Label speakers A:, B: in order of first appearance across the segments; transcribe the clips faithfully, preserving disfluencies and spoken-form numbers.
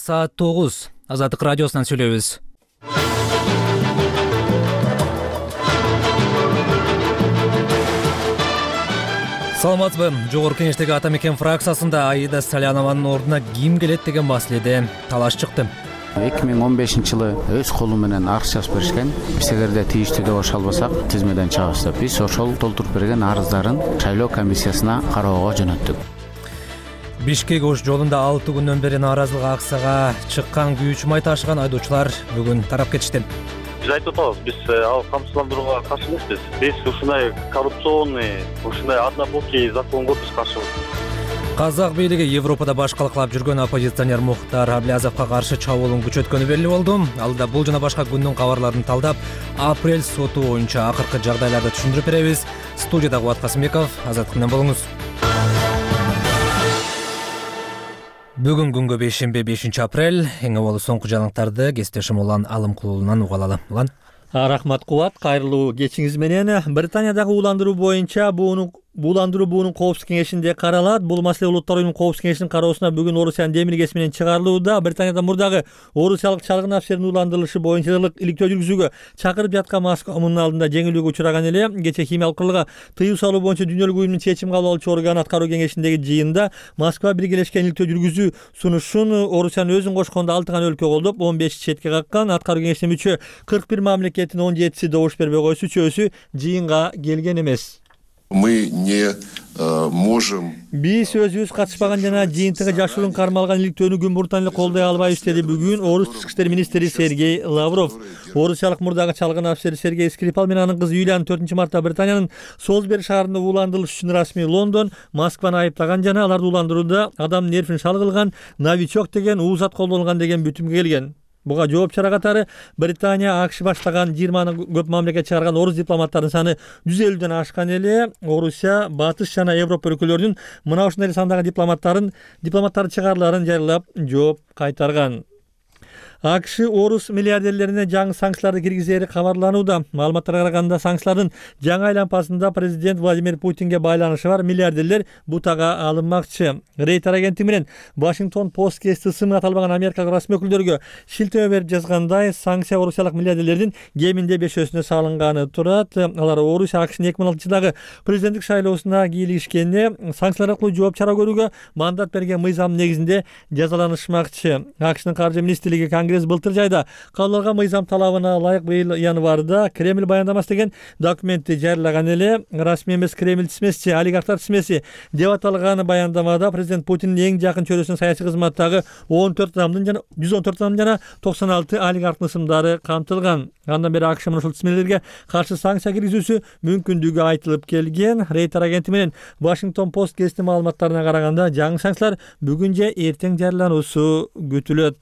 A: Саат тогуз. Азаттык радиосунан сүйлөйбүз. Саламатсызбы? Жогорку Кеңештеги ата мекен фракциясында Аида Салянованын ордуна ким келет деген маселеде талаш чыкты.
B: эки миң он бешинчи жылы өз колу менен арыз жазып беришкен. Биз эгерде тийиштүү деп ошо албасак, тизмеден чыгабыз деп биз ошол толтуруп берген арыздарын шайлоо комиссиясына кароого жөнөттүк.
A: Бишкек ош жолунда алты күндөн бери нааразылык акцияга чыккан күйүүчү май ташыган айдоочулар бүгүн тарап кетишти.
C: Биз айтып атабыз, биз ал камсыздандырууга каршы эмеспиз. Биз ушундай коррупционный, ушундай однобокий законго биз каршыбыз.
A: Казак бийлиги Европада баш калкалап жүргөн оппозиционер Мухтар Аблязовго каршы чабуулун күчөткөнү белгилүү болду. Ал да бул жана башка күндүн кабарларын талдап, апрель соту боюнча акыркы жагдайларды түшүндүрүп беребиз. Студияда Кубат Касымбеков, Азаттык менен болуңуз. Бүгүн күнгө бешемби бешинчи апрель. Эң аввал соңку жаңылыктарды кесиптешим Улан Алымкулунан угалалы. Улан.
D: Рахмат Кубат, кайрылуу кечиңиз менен. Британиядагы ууландыруу боюнча буунун Буландыруу буунун коопсуздук кеңешинде каралат. Бул маселе Улуттар уюмунун коопсуздук кеңешинин кароосуна бүгүн Орусиянын демилгеси менен чыгарылууда. Британияда мурдагы орусиялык чалгын афисердин ууландырылышы боюнча иликтөө жүргүзүүгө чакырып жаткан Москва мунун алдында жеңилүүгө учураган эле. Кечээ химиялык куралга тыюу салуу боюнча дүйнөлүк уюмдун чечим кабыл алуучу орган аткаруу кеңешиндеги жыйында Москва биргелешкен иликтөө жүргүзүү сунушун Орусиянын өзүн кошкондо алты гана өлкө колдоп, он беши четке каккан. Аткаруу кеңешине мүчө кырк бир мамлекеттин он жетиси добуш бербей койсо, үчөөсү жыйынга келген эмес.
E: Мы не э, можем...
D: Биз өзүбүз катышпаган жана жыйынтыгы жашыруун кармалган иликтөөнү күн буртан эле колдой албайбыз, деди бүгүн Орус тышкы иштер министри Сергей Лавров. Орусиялык мурдагы чалгын афисери Сергей Скрипал менен анын кызы Юлианы төртүнчү мартта Британиянын Солсбери шаарында ууландырылыш үчүн расмий Лондон Москваны айыптаган жана аларды ууландырууда адамдын нервин шал кылган, новичок деген уузат колдонулган деген бүтүмгө келген. Буга жооп чара катары Британия, АКШ баштаган жыйырмадан көп мамлекет чыгарган орус дипломаттарынын саны жүз элүүдөн ашкан эле. Орусия батыш жана Европа өлкөлөрүнүн мына ушундай сандагы дипломаттарын дипломаттары чыгарыларын жарыялап жооп кайтарган. АКШ орус миллиардерлерине жаңы санкцияларды киргизери кабарланууда. Маалыматтарга караганда санкциялардын жаңы айлампасында президент Владимир Путинге байланышы бар миллиардерлер бутага алынмакчы. Рейтер агенттиги менен Вашингтон Пост кести сын аталбаган Америкалык расмий өкүлдөргө шилтеме берип жазгандай, санкция орусиялык миллиардерлердин кеминде бешөөсүнө салынганы турат. Алар Орусия АКШнын эки миң алтынчы жылдагы президенттик шайлоосуна кийлигишкенде санкциялар аркылуу жооп чара көрүүгө мандат берген мыйзам негизинде жазаланышмакчы. АКШнын каржы министрлиги Конгресс былтыр жайда кабылган мыйзам талабына ылайык быйыл январда Кремль баяндамасы деген документти жарыялаган эле. Расмий эмес Кремль тизмеси, олигархтар тизмеси деп аталган баяндамада президент Путиндин эң жакын чөйрөсүнүн саясий кызматтагы он төрт адамдын жана жүз он төрт адам жана токсон алты олигархтын ысымдары камтылган. Андан бери АКШ ушул тизмелерге каршы санкция киргизүүсү мүмкүндүгү айтылып келген. Рейтер агенттиги менен Вашингтон Пост кести маалыматтарына караганда жаңы санкциялар бүгүн же эртең жарыялануусу күтүлөт.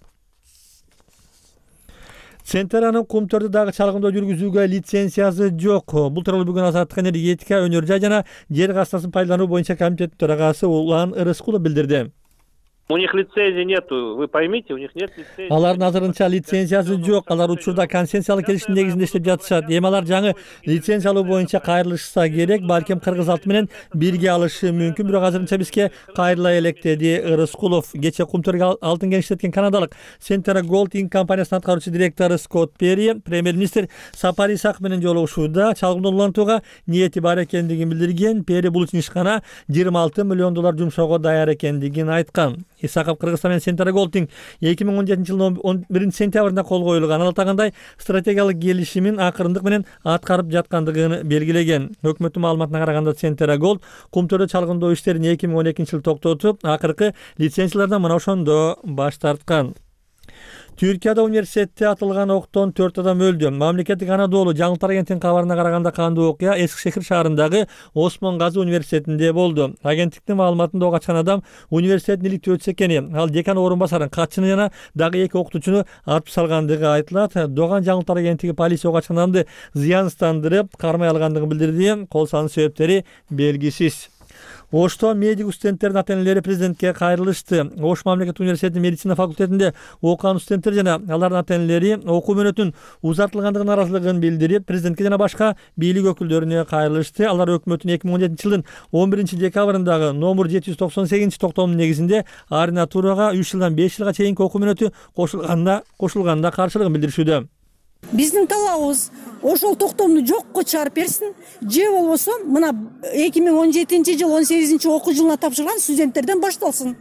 D: Центеранын кумтөрдү дагы чалгындоо жүргүзүүгө лицензиясы жок. Бул тууралуу бүгүн Азаттык энергетика, өнөр жай жана жер кастасын пайдалануу боюнча комитеттин төрагасы Улан Рыскулов билдирди.
C: У них лицензии нету, вы поймите, у них нет лицензии.
D: Алардын азырынча лицензиясы жок. Алар учурда консенсиялык келишим негизинде иштеп жатышат. Эми алар жаңы лицензия алуу боюнча кайрылышса керек, балким кыргыз алты менен бирге алышы мүмкүн, бирок азырынча бизге кайрыла элек, деди Рыскулов. Кечээ кумтөргө алтын кеңиштеткен канадалык Centera Gold Incorporated компаниясынын аткаруучу директору Скотт Перри премьер-министр Сапар Исаков менен жолугушууда чалгындоо улантууга ниети бар экендигин билдирген. Перри бул үчүн ишкана жыйырма алты миллион доллар жумшоого даяр экендигин айткан. Исаков Кыргызстан менен Centera Gold эки миң он жетинчи жылдын он биринчи сентябрында кол коюлган. Ал атагандай стратегиялык келишимин акырындык менен аткарып жаткандыгын белгилеген. Өкмөттүн маалыматына караганда Centera Gold кумтөрдө чалгындоо иштерин эки миң он экинчи жылы токтотуп, акыркы лицензиялардан мына ошондо баш тарткан. Түркияда университетте атылган октон төрт адам өлдү. Мамлекеттик Анадолу жаңылыктар агенттигинин кабарына караганда кандуу окуя Эски-Шехир шаарындагы Осмон Газы университетинде болду. Агенттиктин маалыматында ого качкан адам университеттин иликтөө экени, ал декан орун басарын, катчыны жана дагы эки окутуучуну атып салгандыгы айтылат. Доган жаңылыктар агенттиги полиция ого качкан адамды зыянсыздандырып, кармай алгандыгын билдирди. Кол салуу себептери белгисиз. Ошто медик студенттердин ата-энелери президентке кайрылышты. Ош мамлекеттик университетинин медицина факультетинде окуган студенттер жана алардын ата-энелери окуу мөөнөтүн узартылгандыгын нааразылыгын билдирип, президентке жана башка бийлик өкүлдөрүнө кайрылышты. Алар өкмөттүн эки миң он жетинчи жылдын он биринчи декабрындагы номер жети жүз токсон сегизинчи токтомунун негизинде ординатурага үч жылдан беш жылга чейинки окуу мөөнөтү кошулганда кошулганына каршылыгын билдиришүүдө.
F: Биздин талабыбыз ошол токтомду жокко чыгарып берсин, же болбосо мына эки миң он жетинчи жыл он сегизинчи окуу жылына тапшырган студенттерден башталсын,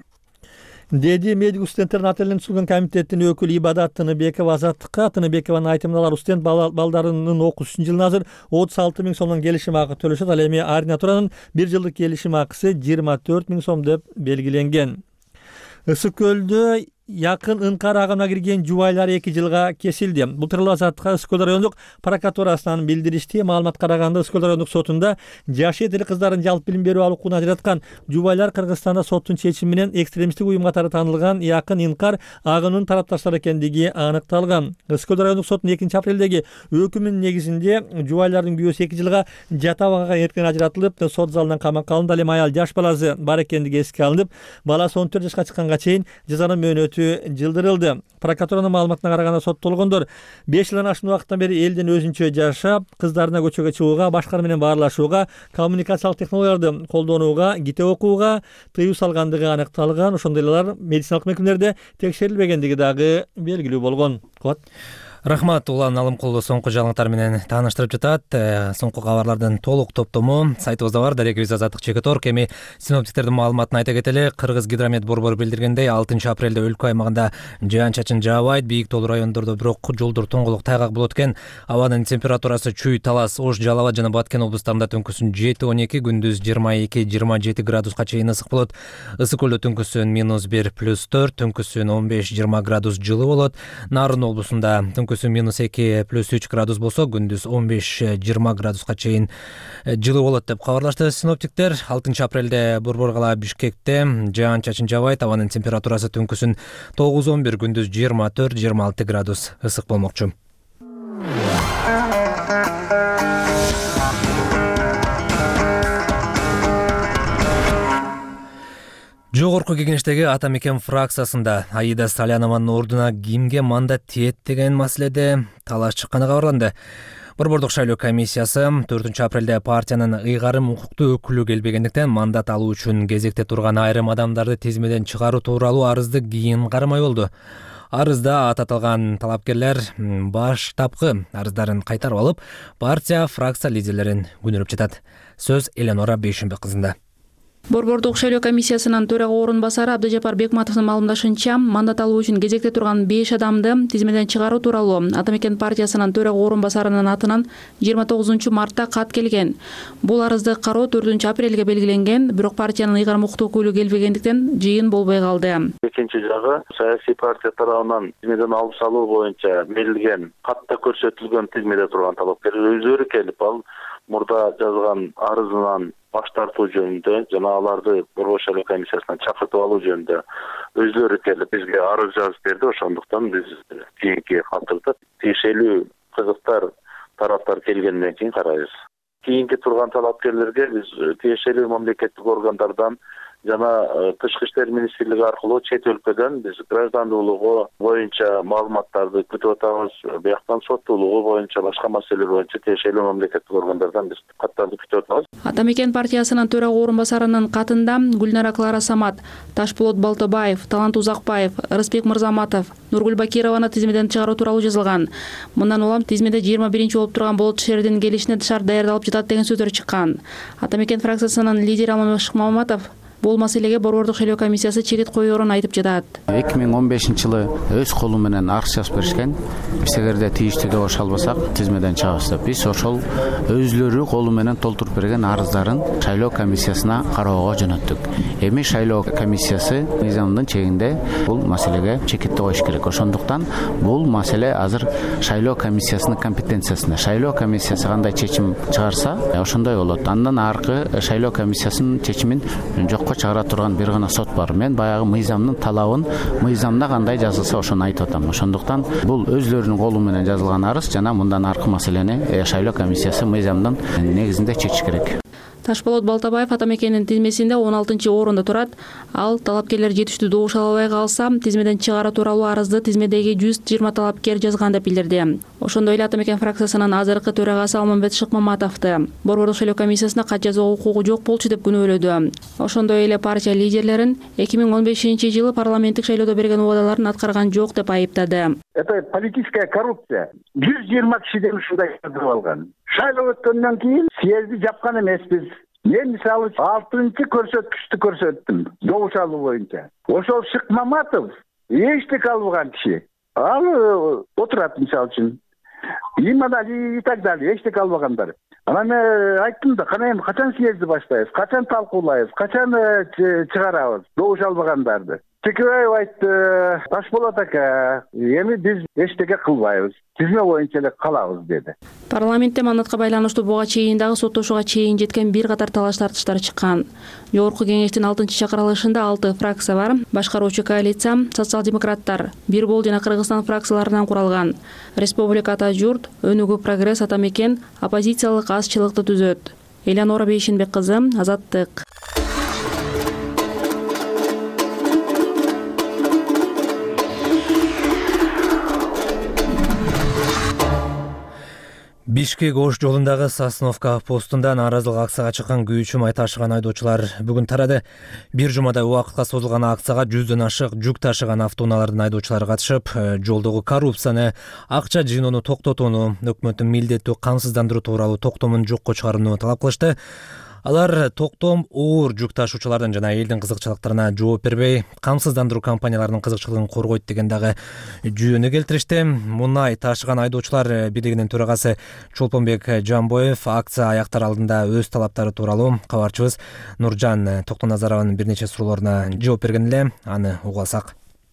D: деди медик студенттердин ата-энелерин түзүлгөн комитеттин өкүлү Ибадат Тыныбекова азаттыкка. Тыныбекованын айтымында алар студент балдарынын окуусунун жылына азыр отуз алты миң сомдон келишим акы төлөшөт. Ал эми ординатуранын бир жылдык келишим акысы жыйырма төрт миң сом деп белгиленген. Ысык көлдө якын ынкар агымына кирген жубайлар эки жылга кесилди. Бул тууралуу Азаттыкка Ысык көл райондук прокуратурасынан билдиришти. Маалыматка караганда Ысык көл райондук сотунда жаш этили кыздардын жалпы билим берүү алуукуна ажыраткан жубайлар Кыргызстанда соттун чечими менен экстремисттик уюм катары таанылган якын ынкар агымынын тарапташтары экендиги аныкталган. Ысык көл райондук сотунун экинчи апрелдеги өкүмүнүн негизинде жубайлардын күйөөсү эки жылга жат абагга эрткен ажыратылып, сот залынан камакка алынды. Ал эми аял жаш баласы бар экендиги эске алынып, баласы он төрт жашка чыкканга чейин жазанын мөөнөтү жылдырылды. Прокуратуранын маалыматына караганда соттолгондор беш жылдан ашкан убакыттан бери элден өзүнчө жашап, кыздарына көчөгө чыгууга, башкалар менен баарлашууга, коммуникациялык технологияларды колдонууга, китеп окууга тыюу салгандыгы аныкталган. Ошондой эле алар медициналык мекемелерде текшерилбегендиги дагы белгилүү болгон.
A: Рахмат, Улан Алымкулу соңку жаңылыктар менен тааныштырып жатат. Соңку кабарлардын толук топтому сайтыбызда бар. Дарек Виз Азаттык чекит точка орг. Эми синоптиктердин маалыматын айта кетели. Кыргыз гидромет борбору билдиргендей, алтынчы апрелде өлкө аймагында жаан-чачын жаабайт, бийик тоолуу райондордо бирок жолдор тоңголук тайгак болот экен. Абанын температурасы Чүй, Талас, Ош, Жалал абад жана Баткен облустарында түнкүсүн жети он эки, күндүз жыйырма эки жыйырма жети градуска чейин ысык болот. Ысык көлдө түнкүсүн минус бир плюс төрт, түнкүсүн он беш жыйырма градус жылы болот. Нарын облусунда түнкүсүн минус эки плюс үч градус болсо, күндүз он беш жыйырма градуска чейин жылы болот деп кабарлашты синоптиктер. алтынчы апрелде Борбор кала Бишкекте жаан-чачын жаабайт, абанын температурасы түнкүсүн тогуз он бир, күндүз жыйырма төрт жыйырма алты градус ысык болмокчу. Жогорку кеңештеги Ата Мекен фракциясында Аида Салянованын ордуна кимге мандат тиет деген маселеде талаш чыкканы кабарланды. Борбордук шайлоо комиссиясы төртүнчү апрелде партиянын ыйгарым укуктуу өкүлү келбегендиктен мандат алуу үчүн кезекте турган айрым адамдарды тизмеден чыгаруу тууралуу арызды кийин карамай болду. Арызда ататылган талапкерлер баштапкы арыздарын кайтарып алып, партия фракция лидерлерин күнөрүп жатат. Сөз Эленора Бейшимбек кызында.
G: Борбордук шайлоо комиссиясынын төрага орун басары Абдыжапар Бекматовдун маалымдашынча, мандат алуу үчүн кезекте турган беш адамды тизмеден чыгаруу тууралуу Ата Мекен партиясынын төрага орун басарынын атынан жыйырма тогузунчу мартта кат келген. Бул арызды кароо төртүнчү апрелге белгиленген, бирок партиянын ыйгарым укуктуу өкүлү келбегендиктен жыйын болбой калды.
C: Экинчи жагы саясий партия тарабынан тизмеден алып салуу боюнча берилген катта көрсөтүлгөн тизмеде турган талапкерлер өздөрү келип, ал мурда жазган арызынан баш тартуу жөнүндө жана аларды Борбор шайлоо комиссиясынан чакыртып алуу жөнүндө өздөрү келип бизге арыз жазып берди. Ошондуктан биз кийинки катырды тиешелүү кызыктар тараптар келгенден кийин карайбыз. Кийинки турган талапкерлерге биз тиешелүү мамлекеттик органдардан жана Тышкы иштер министрлиги аркылуу чет өлкөдөн биз граждандуулугу боюнча маалыматтарды күтүп атабыз. Бияктан соттуулугу боюнча башка маселелер боюнча тиешелүү мамлекеттик органдардан биз каттарды күтүп атабыз.
G: Ата Мекен партиясынын төрага орун басарынын катында Гүлнара Клара Самат, Ташболот Балтыбаев, Талант Узакбаев, Рыспек Мырзаматов, Нургүл Бакированы тизмеден чыгаруу тууралуу жазылган. Мындан улам тизмеде жыйырма биринчи болуп турган болот шердин келишине дышар даярдалып жатат деген сөздөр чыккан. Ата Мекен фракциясынын лидери Алмазбек Маматов бул маселеге Борбордук шайлоо комиссиясы чекит коюорун айтып жатат.
B: эки миң он бешинчи жылы өз колу менен арыз жазып беришкен. Биз эгерде тийиштүү деп оша албасак тизмеден чыгабыз деп. Биз ошол өзлөрү колу менен толтуруп берген арыздарын шайлоо комиссиясына кароого жөнөттүк. Эми шайлоо комиссиясы мыйзамдын чегинде бул маселеге чекитти коюш керек. Ошондуктан бул маселе азыр шайлоо комиссиясынын компетенциясында. Шайлоо комиссиясы кандай чечим чыгарса, ошондой болот. Андан аркы шайлоо комиссиясынын чечимин жок чыгара турган бир гана сот бар. Мен баягы мыйзамдын талабын, мыйзамда кандай жазылса ошону айтып атам. Ошондуктан бул өзлөрүнүн колу менен жазылган арыз жана мындан аркы маселени шайлоо комиссиясы мыйзамдын негизинде чечиш керек.
G: Ташполот Балтабаев ата мекенинин тизмесинде он алтынчы орунда турат. Ал талапкерлер жетиштүү добуш ала албай калса, тизмеден чыгаруу тууралуу арызды тизмедеги жүз жыйырма талапкер жазган деп билдирди. Ошондой эле ата мекен фракциясынын азыркы төрагасы Алмамбет Шыкмаматовду борбордук шайлоо комиссиясына кат жазуу укугу жок болчу деп күнөөлөдү. Ошондой эле партия лидерлерин эки миң он бешинчи жылы парламенттик шайлоодо берген убадаларын аткарган жок деп айыптады.
H: Это политическая коррупция. жүз жыйырма кишиден ушундай кадырып алган. Шайлоо өткөндөн кийин съезди жапкан эмеспиз. Мен мисалы алтынчы көрсөткүчтү көрсөттүм добуш алуу боюнча. Ошол Шыкмаматов эчтеке албаган киши. Ал отурат мисалы үчүн. И так далее, эчтеке албагандар. Анан мен айттым да, кана эми качан съезди баштайбыз, качан талкуулайбыз, качан чыгарабыз добуш албагандарды. Текебаев айтты, Ташполот ака, эми биз эчтеке кылбайбыз, тизме боюнча эле калабыз деди.
G: Парламентте мандатка байланыштуу буга чейин дагы соттошууга чейин жеткен бир катар талаш тартыштар чыккан. Жогорку кеңештин алтынчы чакырылышында алты фракция бар. Башкаруучу коалиция социал-демократтар, Бир Бол жана Кыргызстан фракцияларынан куралган. Республика Ата журт, Өнүгүү Прогресс ата мекен оппозициялык азчылыкты түзөт. Элянора Бейшенбек кызы, Азаттык.
A: Бишкек Ош жолундагы Сосновка постунда нааразылык акцияга чыккан күйүүчү май ташыган айдоочулар бүгүн тарады. Бир жумадай убакытка созулган акцияга жүздөн ашык жүк ташыган автоунаалардын айдоочулары катышып, жолдогу коррупцияны, акча жыйноону токтотууну, өкмөттүн милдеттүү камсыздандыруу тууралуу токтомун жокко чыгарууну талап кылышты. Алар токтом оор жүк ташуучулардын жана элдин кызыкчылыктарына жооп бербей, камсыздандыруу компанияларынын кызыкчылыгын коргойт деген дагы жүйөнү келтиришти. Мунай ташыган айдоочулар бийлигинин төрагасы Чолпонбек Жамбоев акция аяктар алдында өз талаптары тууралуу кабарчыбыз Нуржан Токтоназарованын бир нече суроолоруна жооп берген эле, аны угуп алсак.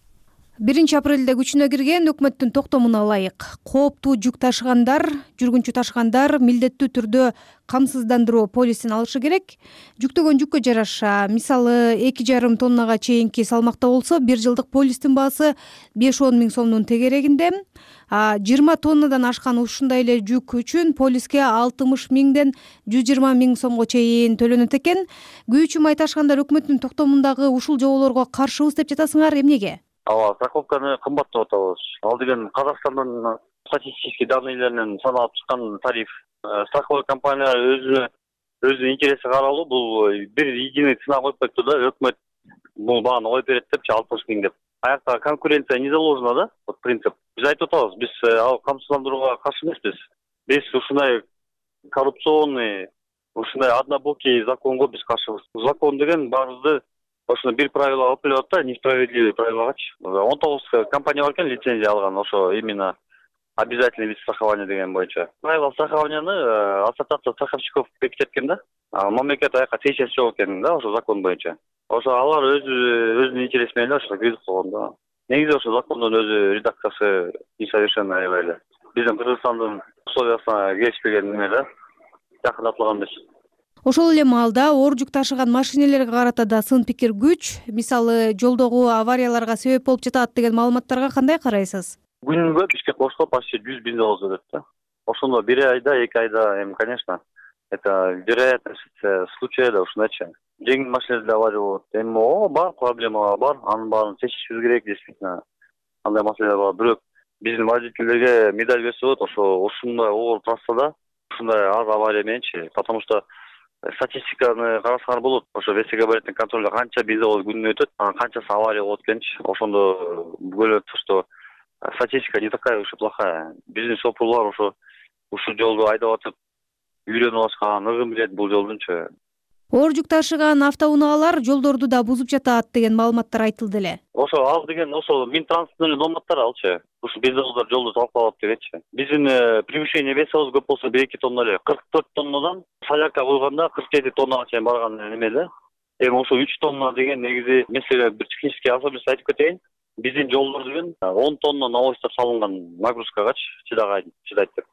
I: биринчи апрелде күчүнө кирген өкмөттүн токтомуна ылайык кооптуу жүк ташыгандар, жүргүнчү ташыгандар милдеттүү түрдө камсыздандыруу полисин алышы керек. Жүктөгөн жүккө жараша, мисалы эки жарым тоннага чейинки салмакта болсо, бир жылдык полистин баасы беш он миң сомдун тегерегинде. жыйырма тоннадан ашкан ушундай эле жүк үчүн полиске алтымыш миңден жүз жыйырма миң сомго чейин төлөнөт экен. Күйүүчү май ташыгандар өкмөттүн токтомундагы ушул жоболорго каршыбыз деп жатасыңар, эмнеге?
C: Ооба, страховканы кымбат деп атабыз. Ал деген Казакстандын статистический данныйларынан саналып чыккан тариф. Страховой компаниялар өзү өзүнүн интереси каралуу, бул бир единый цена коюп коюпту да, өкмөт бул бааны коюп берет депчи алтымыш миң деп. Аякта конкуренция не заложена да, вот принцип. Биз айтып атабыз, биз ал камсыздандырууга каршы эмеспиз. Биз ушундай коррупционный, ушундай однобокий законго биз каршыбыз. Закон деген баарыбызды ошоно бир правила алып келип атат, несправедливый правилагачы. он тогуз компания бар экен лицензия алган, ошо именно обязательный вид страхования деген боюнча. Правила страхованияны ассоциация страховщиков бекитет экен да. Мамлекет аяка тиешеси жок экен да, ошо закон боюнча. Ошо алар өзү өзүнүн интереси менен эле ошо киргизип койгон да. Негизи ошо закондун өзү редакциясы несовершенно аябай эле. Биздин Кыргызстандын условиясына келишпеген эме да, жакындатылган эмес.
I: Ошол эле маалда оор жүк ташыган машинелерге карата да сын пикир күч. Мисалы, жолдогу аварияларга себеп болуп жатат деген маалыматтарга кандай карайсыз?
C: Күнүгө Бишкек Ошко почти жүз бензовоз өтөт да. Ошондо бир айда, эки айда, эми, конечно, это вероятность случая да ушундайчы. Жеңил машинелерде авария болот. Эми о бар, проблема бар, анын баарын чечишибиз керек, действительно. Андай маселелер бар. Бирок биздин водительдерге медаль берсе болот, ошо ушундай оор трассада ушундай аз авария мененчи, потому что статистиканы карасаңар болот. Ошо весегабариттин контролдо канча бензовоз күнүнө өтөт, анан канчасы авария болот экенчи. Ошондо көрүнөт, что статистика не такая уж и плохая. Биздин шоферлор ошо ушул жолду айдап атып үйрөнүп алышкан, ыгын билет бул жолдунчу.
I: Оор жүк ташыган автоунаалар жолдорду да бузуп жатат деген маалыматтар айтылды эле.
C: Ошо ал деген ошо Минтранспорттун номаттары алчы. Ушу бензовоздар жолду талкалап дегенчи. Биздин превышение весовоз көп болсо бир эки тонна эле. кырк төрт тоннадан солярка койгондо кырк жети тоннага чейин барган эме эле. Эми ошо үч тонна деген негизи меселе бир технический особенность айтып кетейин. Биздин жолдор деген он тонна навозтар салынган нагрузкагачы чыдайт деп.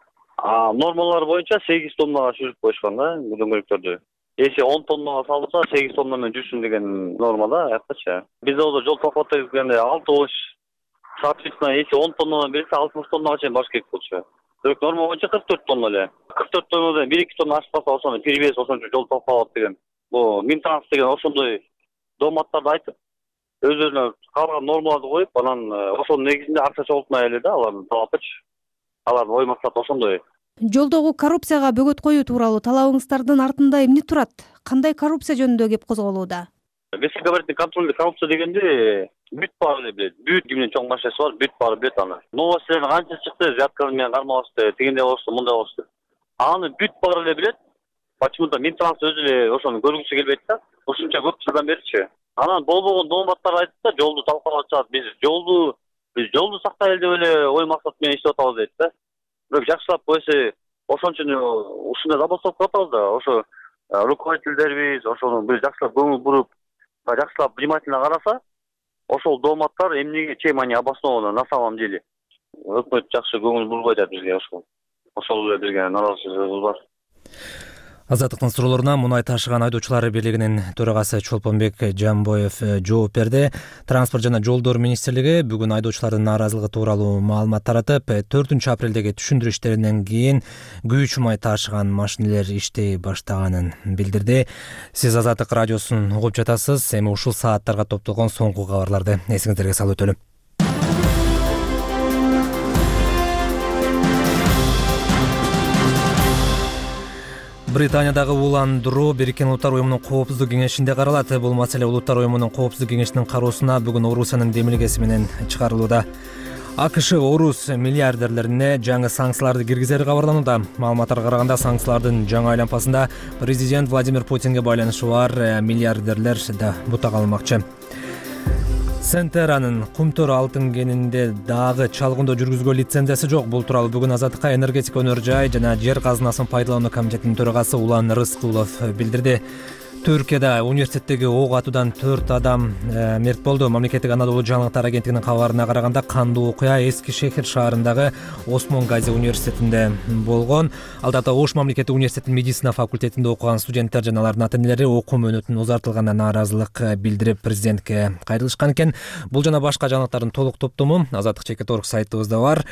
C: А нормалар боюнча сегиз тоннага түзүп коюшкан да дөңгөлөктөрдү. Если он тоннага салынса, сегиз тонна менен жүрсүн деген нормада, аяктачы. Биз ошо жол токтотуп келгенде алтымыш, соответственно, если он тоннадан берсе, алтымыш тоннага чейин баш керек болчу. Бирок норма боюнча кырк төрт тонна эле. кырк төрт тоннадан бир эки тонна ашпаса ошону перевес ошончо жол токтолот деген. Бул Минтранс деген ошондой дооматтарды айтып, өздөрүнө калган нормаларды коюп, анан ошонун негизинде акча чогултмай эле да алардын талапычы. Алардын ой максаты ошондой.
I: Жолдогу коррупцияга бөгөт коюу тууралуу талабыңыздардын артында эмне турат? Кандай коррупция жөнүндө кеп козголууда?
C: Если говорить контрольный коррупция дегенде бүт баары эле билет. Бүт кимдин чоң машинасы бар, бүт баары билет аны. Новостьтер канча чыкты, взятканы менен кармалышты, тигиндей болушту, мындай болушту. Аны бүт баары эле билет. Почему-то Минтранс өзү эле ошону көргүсү келбейт да. Ушунча көп жылдан беричи. Анан болбогон дооматтар айтып да, жолду талкалап атышат. Биз жолду биз жолду сактайлы деп эле ой максат менен иштеп атабыз дейт да. Бирок жакшылап койсо ошончо ушундай забастовка кылып атабыз да. Ошо руководителдерибиз ошону бир жакшылап көңүл буруп, жакшылап внимательно караса, ошол дооматтар эмнеге, чем они обоснованы на самом деле. Өкмөт жакшы көңүл бурбайт бизге ошол. Ошол эле бизге наразычылыгыбыз бар.
A: Азаттыктын суроолоруна Мунай ташыган айдоочулар бийлигинин төрагасы Чолпонбек Жамбоев жооп берди. Транспорт жана жолдор министрлиги бүгүн айдоочулардын нааразылыгы тууралуу маалымат таратып, төртүнчү апрелдеги түшүндүрүү иштеринен кийин күйүүчү май ташыган машинелер иштей баштаганын билдирди. Сиз Азаттык радиосун угуп жатасыз. Эми ушул сааттарга топтолгон соңку кабарларды эсиңиздерге салып өтөлүм. Британиядагы ууландыруу Бириккен Улуттар уюмунун коопсуздук кеңешинде каралат. Бул маселе Улуттар уюмунун коопсуздук кеңешинин кароосуна бүгүн Орусиянын демилгеси менен чыгарылууда. АКШ Орус миллиардерлерине жаңы санкцияларды киргизери кабарланууда. Маалыматтарга караганда санкциялардын жаңы айлампасында президент Владимир Путинге байланышы бар миллиардерлер да бутак алмакчы. Сентеранын Кумтөр алтын кенинде дагы чалгындоо жүргүзгөнгө лицензиясы жок. Бул тууралуу бүгүн Азаттыкка энергетика өнөр жай жана жер казынасын пайдалануу комитетинин төрагасы Улан Рыскулов билдирди. Түркияда университеттеги ок атуудан төрт адам э, мерт болду. Мамлекеттик Анадолу жаңылыктар агенттигинин кабарына караганда кандуу окуя Эски шехир шаарындагы Осмон Гази университетинде болгон. Алдата Ош мамлекеттик университетинин медицина факультетинде окуган студенттер жана алардын ата-энелери окуу мөөнөтүнүн узартылганына нааразылык билдирип президентке кайрылышкан экен. Бул жана башка жаңылыктардын толук топтому Азаттык чекит точка орг сайтыбызда бар.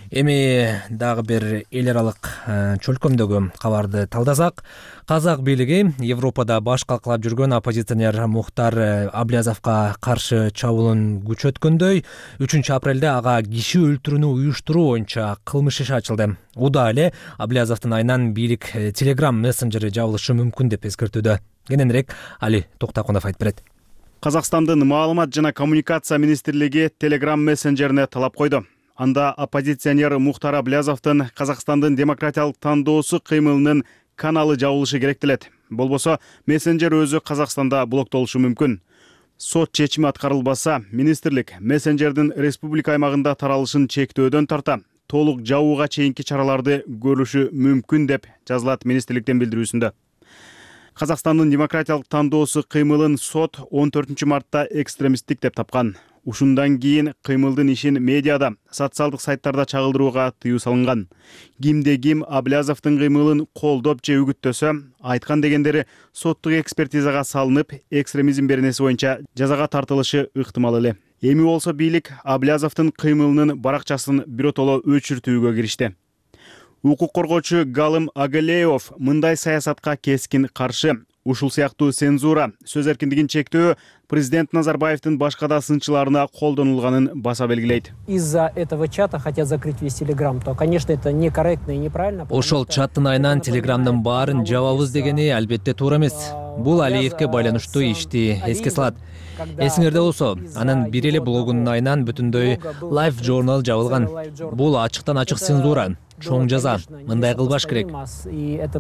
A: Эми дагы бир эл аралык чөлкөмдөгү кабарды талдасак, Казак бийлиги Европада баш калкалап жүргөн оппозиционер Мухтар Аблязовго каршы чабуулун күчөткөндөй үчүнчү апрелде ага киши өлтүрүүнү уюштуруу боюнча кылмыш иши ачылды. Уда эле Аблязовдун айынан бийлик Telegram мессенджери жабылышы мүмкүн деп эскертүүдө. Кененирээк Али Токтакунов айтып берет.
J: Казакстандын маалымат жана коммуникация министрлиги Telegram мессенджерине талап койду. Анда оппозиционер Мухтар Аблязовдун Казакстандын демократиялык тандоосу кыймылынын каналы жабылышы керектелет. Болбосо мессенджер өзү Казакстанда блоктолушу мүмкүн. Сот чечими аткарылбаса, министрлик мессенджердин республика аймагында таралышын чектөөдөн тарта, толук жабууга чейинки чараларды көрүшү мүмкүн деп жазылат министрликтин билдирүүсүндө. Казакстандын демократиялык тандоосу кыймылын сот он төртүнчү мартта экстремисттик деп тапкан. Ушундан кийин кыймылдын ишин медиада, социалдык сайттарда чагылдырууга тыюу салынган. Кимде ким Аблязовдун кыймылын колдоп же үгүттөсө, айткан дегендери соттук экспертизага салынып, экстремизм беренеси боюнча жазага тартылышы ыктымал эле. Эми болсо бийлик Аблязовдун кыймылынын баракчасын биротоло өчүртүүгө киришти. Укук коргоочу Галым Агалеев мындай саясатка кескин каршы. Ушул сыяктуу цензура, сөз эркиндигин чектөө президент Назарбаевдин башка да сынчыларына колдонулганын баса белгилейт.
K: Из-за этого чата хотят закрыть весь Telegram, то, конечно, это некорректно и неправильно.
A: Ошол чаттын айынан Telegramдын баарын жабабыз дегени албетте туура эмес. Бул Алиевке байланыштуу ишти эске салат. Эсиңерде болсо, анын бир эле блогунун айынан бүтүндөй Life Journal жабылган. Бул ачыктан ачык цензура. Чоң жаза. Мындай кылбаш керек.
K: И это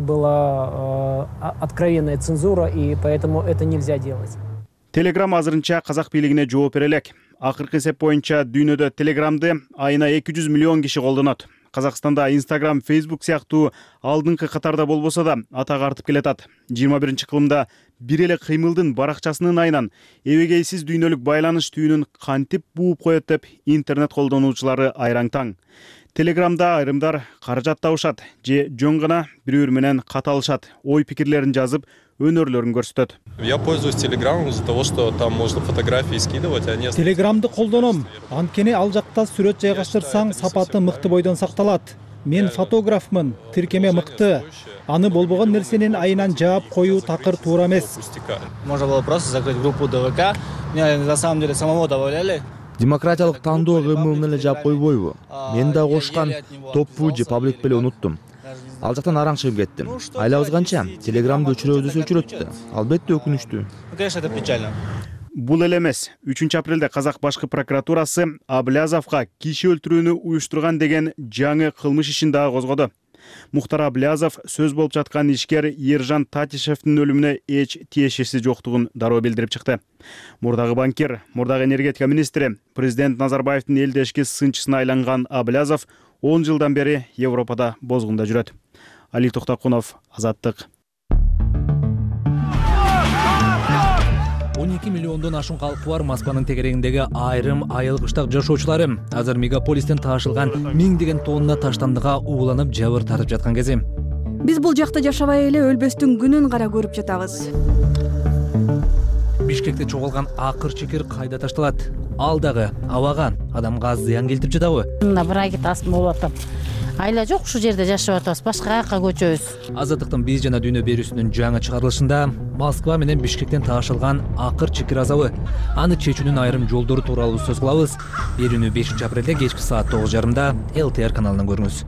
K: была откровенная цензура, и поэтому это нельзя делать.
J: Telegram азырынча казак бийлигине жооп бере элек. Акыркы эсеп боюнча дүйнөдө Telegramды айына эки жүз миллион киши колдонот. Казакстанда Instagram, Facebook сыяктуу алдыңкы катарда болбосо да атак артып келатат. жыйырма биринчи кылымда бир эле кыймылдын баракчасынын айынан эбегейсиз дүйнөлүк байланыш түйүнүн кантип бууп коет деп интернет колдонуучулары айраң таң. Телеграмда айрымдар каражат табышат же жөн гана бирөө менен каталышат, ой пикирлерин жазып, өнөрлөрүн көрсөтөт.
L: Я пользуюсь Телеграмом из-за того, что там можно фотографии скидывать, а не...
M: Телеграмды колдоном. Анткени ал жакта сүрөт жайгаштырсаң, сапаты мыкты бойдон сакталат. Мен фотографмын, тиркеме мыкты. Аны болбогон нерсенин айынан жаап коюу такыр туура эмес.
N: Можно было просто закрыть группу ДВК. Меня на самом деле самого добавляли.
O: Демократиялык тандоо кыймылын эле жаап койбойбу? Мен да кошкан топпу же паблик беле унуттум. Ал жактан араң чыгып кеттим. Айлабыз канча? Телеграмды өчүрөбүз өчүрөттү. Албетте өкүнүчтүү.
N: Конечно, это печально.
J: Бул эле эмес. үчүнчү апрелде Казак башкы прокуратурасы Аблязовго киши өлтүрүүнү уюштурган деген жаңы кылмыш ишин дагы козгоду. Мухтар Аблязов сөз болуп жаткан ишкер Ержан Татишевдин өлүмүнө эч тиешеси жоктугун дароо билдирип чыкты. Мурдагы банкир, мурдагы энергетика министри, президент Назарбаевдин элдешки сынчысына айланган Аблязов он жылдан бери Европада бозгунда жүрөт. Али Токтокунов, Азаттык.
A: он эки миллиондон ашуун калкы бар Москванын тегерегиндеги айрым айыл кыштак жашоочулары азыр мегаполистен таашылган миңдеген тонна таштандыга ууланып жабыр тартып жаткан кези.
P: Биз бул жакта жашабай эле өлбөстүн күнүн кара көрүп жатабыз.
A: Бишкекте чоголган акыр чекер кайда ташталат? Ал дагы абага, адамга зыян келтирип жатабы?
Q: Мына бир айга тасым болуп атат. Айла жок, ушул жерде жашап атабыз, башка жакка көчөбүз.
A: Азаттыктын биз жана дүйнө берүүсүнүн жаңы чыгарылышында Москва менен Бишкектен таашылган акыр чекер азабы, аны чечүүнүн айрым жолдору тууралуу сөз кылабыз. Берүүнү бешинчи апрелде кечки саат тогуз жарымда эл ти ар каналынан көрүңүз.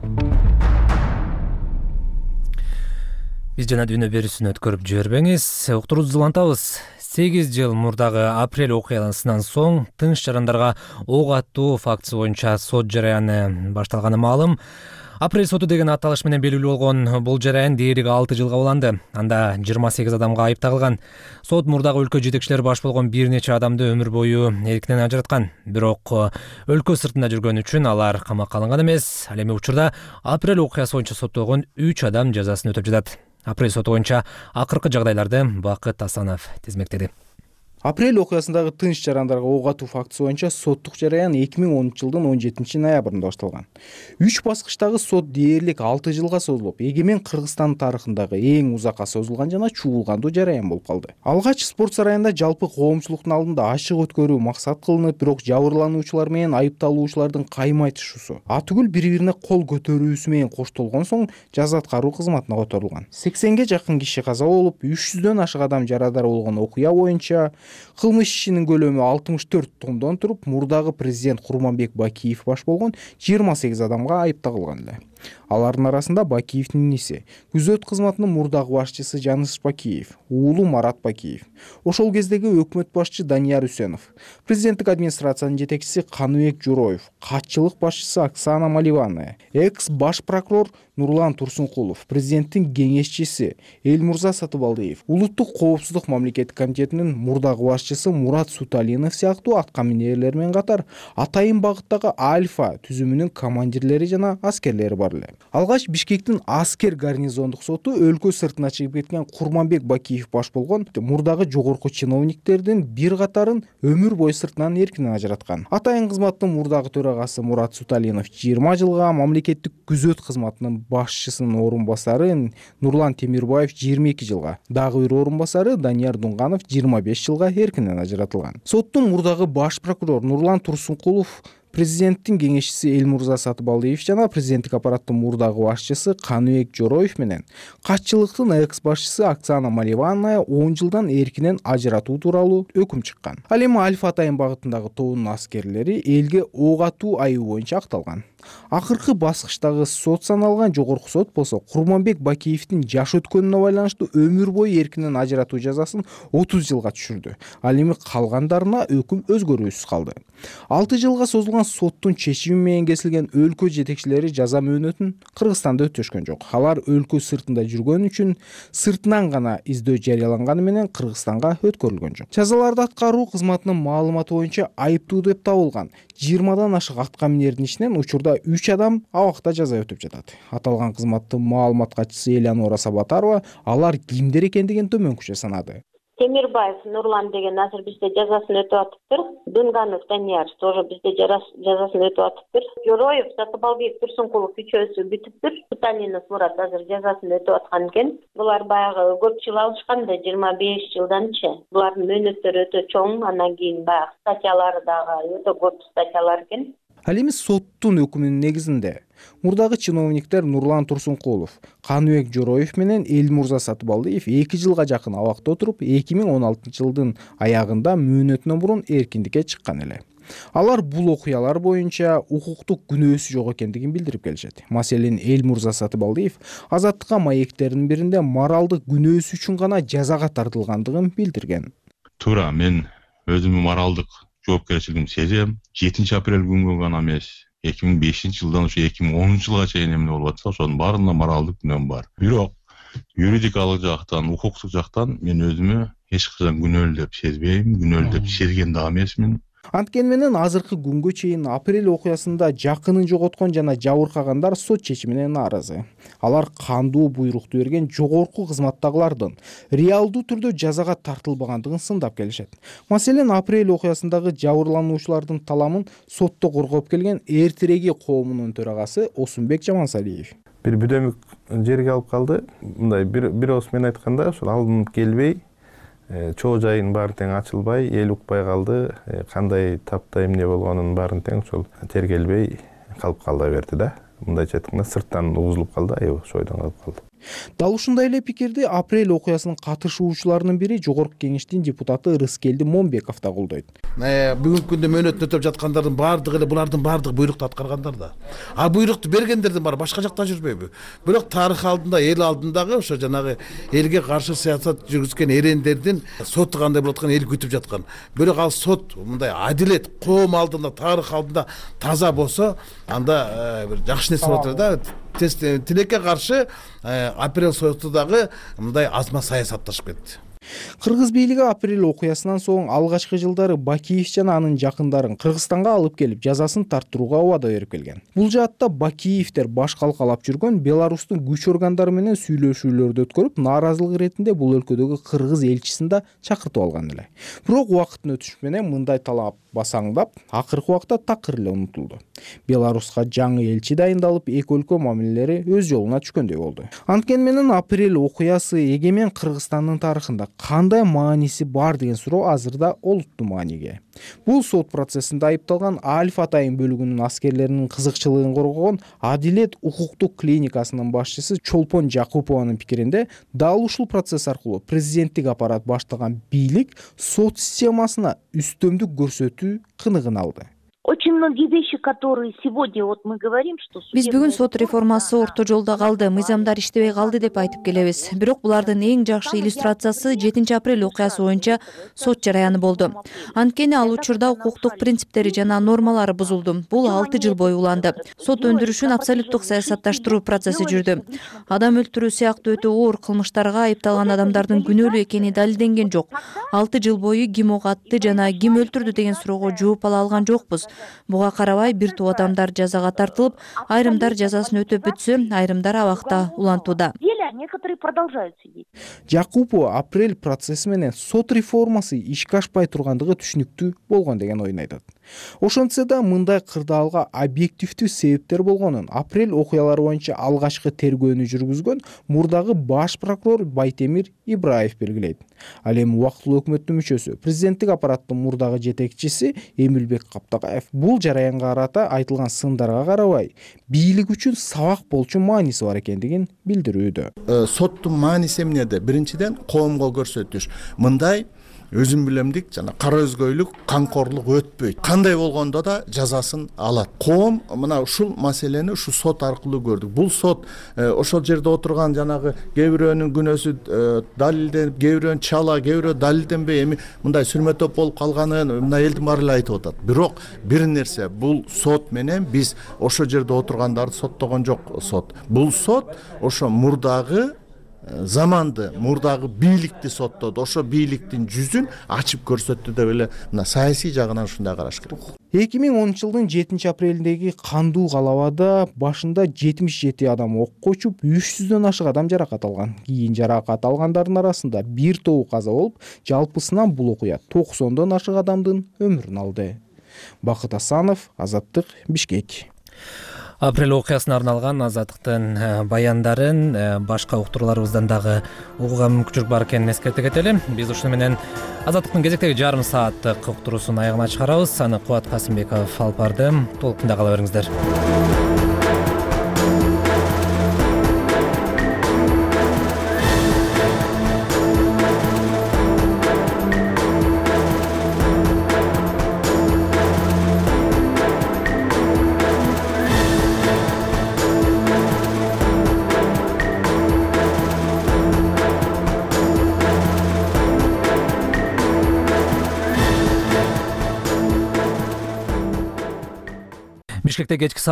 A: Биз жана дүйнө берүүсүн өткөрүп жибербеңиз. Уктурууңузду улантабыз. сегиз жыл мурдагы апрель окуяларынан соң тынч жарандарга ок аттуу фактысы боюнча сот жараяны башталганы маалым. Апрель соту деген аталыш менен белгилүү болгон бул жараян дээрлик алты жылга уланды. Анда жыйырма сегиз адамга айып тагылган. Сот мурдагы өлкө жетекчилери баш болгон бир нече адамды өмүр бою эркинен ажыраткан. Бирок өлкө сыртында жүргөн үчүн алар камакка алынган эмес. Ал эми учурда апрель окуясы боюнча соттолгон үч адам жазасын өтөп жатат. Апрель соту боюнча акыркы жагдайларды Бакыт Асанов тизмектеди.
M: Апрель окуясындагы тынч жарандарга ок атуу фактысы боюнча соттук жараян эки миң онунчу жылдын он жетинчи ноябрында башталган. Үч баскычтагы сот дээрлик алты жылга созулуп, эгемен Кыргызстан тарыхындагы эң узакка созулган жана чуулгандуу жараян болуп калды. Алгач спорт сарайында жалпы коомчулуктун алдында ачык өткөрүү максат кылынып, бирок жабырлануучулар менен айыпталуучулардын кайма айтышуусу, атүгүл бири-бирине кол көтөрүүсү менен коштолгон соң жаза аткаруу кызматына которулган. сексенге жакын киши каза болуп, үч жүздөн ашык адам жарадар болгон окуя боюнча кылмыш ишинин көлөмү алтымыш төрт томдон туруп, мурдагы президент Курманбек Бакиев баш болгон жыйырма сегиз адамга айып тагылган эле. Алардын арасында Бакиевдин иниси, күзөт кызматынын мурдагы башчысы Жаныс Бакиев, уулу Марат Бакиев, ошол кездеги өкмөт башчы Данияр Үсенов, президенттик администрациянын жетекчиси Каныбек Жороев, катчылык башчысы Оксана Маливанная, экс баш прокурор Нурлан Турсункулов, президенттин кеңешчиси Эльмурза Сатыбалдиев, улуттук коопсуздук мамлекеттик комитетинин мурдагы башчысы Мурат Суталинов сыяктуу аткаминерлер менен катар атайын багыттагы Альфа түзүмүнүн командирлери жана аскерлери бар эле. Алгач Бишкектин аскер гарнизондук соту өлкө сыртына чыгып кеткен Курманбек Бакиев баш болгон мурдагы жогорку чиновниктердин бир катарын өмүр бою сыртынан эркинен ажыраткан. Атайын кызматтын мурдагы төрагасы Мурат Суталинов жыйырма жылга, мамлекеттик күзөт кызматынын башчысынын орун басары Нурлан Темирбаев жыйырма эки жылга, дагы бир орун басары Данияр Дунганов жыйырма беш жылга эркинен ажыратылган. Соттун мурдагы баш прокурор Нурлан Турсункулов, президенттин кеңешчиси Эльмурза Сатыбалдиев жана президенттик аппараттын мурдагы башчысы Каныбек Жороев менен катчылыктын экс башчысы Оксана Маливанная он жылдан эркинен ажыратуу тууралуу өкүм чыккан. Ал эми Альфа атайын багытындагы тобунун аскерлери элге ок атуу айыбы боюнча акталган. Акыркы баскычтагы сот саналган жогорку сот болсо Курманбек Бакиевдин жаш өткөнүнө байланыштуу өмүр бою эркинен ажыратуу жазасын отуз жылга түшүрдү. Ал эми калгандарына өкүм өзгөрүүсүз калды. алты жылга созулган соттун чечими менен кесилген өлкө жетекчилери жаза мөөнөтүн Кыргызстанда өтөшкөн жок. Алар өлкө сыртында жүргөн үчүн сыртынан гана издөө жарыяланганы менен Кыргызстанга өткөрүлгөн жок. Жазаларды аткаруу кызматынын маалыматы боюнча айыптуу деп табылган жыйырмадан ашык аткаминердин ичинен учурда үч адам абакта жаза өтүп жатат. Аталган кызматтын маалымат катчысы Элянора Сабатарова алар кимдер экендигин төмөнкүчө санады.
R: Темирбаев Нурлан деген азыр бизде жазасын өтүп атыптыр. Дунганов Данияр тоже бизде жазасын өтүп атыптыр. Жороев, Сатыбалдиев, Турсункулов үчөөсү бүтүптүр. Суталинов Мурат азыр жазасын өтүп аткан экен. Булар баягы көп жыл алышкан да жыйырма беш жылданчы. Булардын мөөнөттөрү өтө чоң, анан кийин баягы статьялары дагы өтө көп статьялар экен.
M: Ал эми соттун өкүмүнүн негизинде мурдагы чиновниктер Нурлан Турсункулов, Каныбек Жороев менен Элмурза Сатыбалдиев эки жылга жакын абакта отуруп, эки миң он алтынчы жылдын аягында мөөнөтүнөн мурун эркиндикке чыккан эле. Алар бул окуялар боюнча укуктук күнөөсү жок экендигин билдирип келишет. Маселен, Элмурза Сатыбалдиев Азаттыкка маектеринин биринде моралдык күнөөсү үчүн гана жазага тартылгандыгын билдирген.
S: Туура, мен өзүмдүн моралдык жоопкерчилигимди сезем. жетинчи апрель күнгө гана эмес, эки миң бешинчи жылдан ушу эки миң онунчу жылга чейин эмне болуп атса, ошонун баарында моралдык күнөөм бар. Бирок юридикалык жактан, укуктук жактан мен өзүмө эч качан күнөөлүү деп сезбейм, күнөөлүү деп сезген да эмесмин.
M: Анткени менен азыркы күнгө чейин апрель окуясында жакынын жоготкон жана жабыркагандар сот чечимине нааразы. Алар кандуу буйрукту берген жогорку кызматтагылардын реалдуу түрдө жазага тартылбагандыгын сындап келишет. Маселен, апрель окуясындагы жабырлануучулардын таламын сотто коргоп келген Эртереги коомунун төрагасы Осунбек Жамансалиев.
T: Бир бүдөмүк жерге алып калды. Мындай бир бир ос менен айтканда, ошол алынып келбей, чоо жайын баары тең ачылбай, эл укпай калды, кандай тапта эмне болгонун баарын тең ошол тергелбей калып кала берди да. Мындайча айтканда, сырттан угузулуп калды, аябай ошол ойдон калып калды.
M: Дал ушундай эле пикирди апрель окуясынын катышуучуларынын бири Жогорку Кеңештин депутаты Рыскелди Момбеков да колдойт.
U: Бүгүнкү күндө мөөнөтүн өтөп жаткандардын баардыгы эле булардын баардыгы буйрукту аткаргандар да. А буйрукту бергендердин баары башка жакта жүрбөйбү? Бирок тарых алдында, эл алдындагы ошо жанагы элге каршы саясат жүргүзгөн эрендердин соту кандай болот экен эл күтүп жаткан. Бирок ал сот мындай адилет, коом алдында, тарых алдында таза болсо, анда бир жакшы нерсе болот да. Тилекке каршы апрель соту дагы мындай азма саясатташып кетти.
M: Кыргыз бийлиги апрель окуясынан соң алгачкы жылдары Бакиев жана анын жакындарын Кыргызстанга алып келип жазасын тарттырууга убада берип келген. Бул жаатта Бакиевдер баш калкалап жүргөн Беларустун күч органдары менен сүйлөшүүлөрдү өткөрүп, нааразылык иретинде бул өлкөдөгү кыргыз элчисин да чакыртып алган эле. Бирок убакыттын өтүшү менен мындай талап басаңдап, акыркы убакта такыр эле унутулду. Беларуска жаңы элчи дайындалып, эки өлкө мамилелери өз жолуна түшкөндөй болду. Анткени менен апрель окуясы эгемен Кыргызстандын тарыхында кандай мааниси бар деген суроо азырда олуттуу мааниге. Бул сот процессинде айыпталган Альф Атайын бөлүгүнүн аскерлеринин кызыкчылыгын коргогон Адилет укуктук клиникасынын башчысы Чолпон Жакупованын пикиринде, дал ушул процесс аркылуу президенттик аппарат баштаган бийлик сот системасына үстөмдүк көрсөтүү кыныгын алды.
V: Очень многие вещи, которые сегодня вот мы говорим, что
W: биз бүгүн сот реформасы орто жолдо калды, мыйзамдар иштебей калды деп айтып келебиз. Бирок булардын эң жакшы иллюстрациясы жетинчи апрель окуясы боюнча сот жараяны болду. Анткени ал учурда укуктук принциптери жана нормалары бузулду. Бул алты жыл бою уланды. Сот өндүрүшүн абсолюттук саясатташтыруу процесси жүрдү. Адам өлтүрүү сыяктуу өтө оор кылмыштарга айыпталган адамдардын күнөөлүү экени далилденген жок. алты жыл бою ким ок атты жана ким өлтүрдү деген суроого жооп ала алган жокпуз. Буга карабай бир топ адамдар жазага тартылып, айрымдар жазасын өтөп бүтсө, айрымдар абакта улантууда.
V: Некоторые продолжают сидеть.
M: Жакупова апрель процесси менен сот реформасы ишке ашпай тургандыгы түшүнүктүү болгон деген ойун айтат. Ошентсе да мындай кырдаалга объективдүү себептер болгонун апрель окуялары боюнча алгачкы тергөөнү жүргүзгөн мурдагы баш прокурор Байтемир Ибраев белгилейт. Ал эми убактылуу өкмөттүн мүчөсү, президенттик аппараттын мурдагы жетекчиси Эмилбек Каптагаев бул жараянга карата айтылган сындарга карабай, бийлик үчүн сабак болчу мааниси бар экендигин билдирүүдө.
X: Соттун мааниси эмнеде? Биринчиден коомго көрсөтүш. Мындай өзүм билемдик жана кара өзгөйлүк, камкорлук өтпөйт. Кандай болгондо да жазасын алат. Коом мына ушул маселени ушу сот аркылуу көрдүк. Бул сот ошол жерде отурган жанагы кээ бирөөнүн күнөөсү далилденип, кээ бирөөнүн чала, кээ бирөө далилденбей эми мындай сүрмөтөп болуп калганын мына элдин баары эле айтып атат. Бирок бир нерсе, бул сот менен биз ошол жерде отургандарды соттогон жок сот. Бул сот ошо мурдагы заманды, мурдагы бийликти соттоду, ошо бийликтин жүзүн ачып көрсөттү деп эле мына саясий жагынан ушундай караш керек.
M: эки миң онунчу жылдын жетинчи апрелиндеги кандуу калабада башында жетимиш жети адам окко учуп, үч жүздөн ашык адам жаракат алган. Кийин жаракат алгандардын арасында бир тобу каза болуп, жалпысынан бул окуя токсондон ашык адамдын өмүрүн алды. Бакыт Асанов, Азаттык, Бишкек.
A: Апрель окуясына арналган Азаттыктын баяндарын башка уктурууларыбыздан дагы угууга мүмкүнчүлүк бар экенин эскерте кетели. Биз ушуну менен Азаттыктын кезектеги жарым сааттык уктуруусун аягына чыгарабыз. Аны Кубат Касымбеков алып барды. Толук тыңдап кала бериңиздер. Бишкекте кечки